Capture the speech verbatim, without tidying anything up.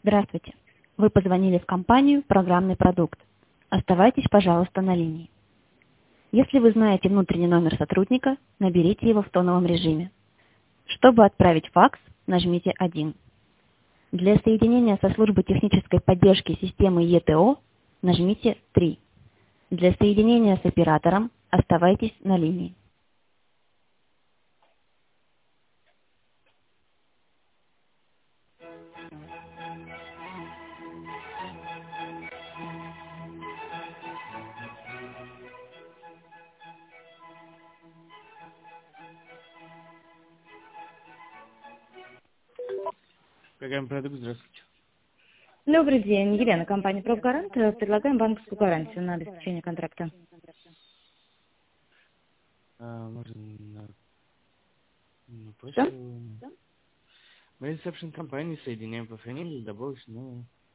Здравствуйте. Вы позвонили в компанию «Программный продукт». Оставайтесь, пожалуйста, на линии. Если вы знаете внутренний номер сотрудника, наберите его в тоновом режиме. Чтобы отправить факс, нажмите один. Для соединения со службой технической поддержки системы и тэ о нажмите три. Для соединения с оператором оставайтесь на линии. Программа продукт, здравствуйте. Добрый день, Елена, компания «Профгарант». Предлагаем банковскую гарантию на обеспечение контракта. А, можно на, на Что? почту. Мы ресепшн компании соединяем по фамилии, добавочно.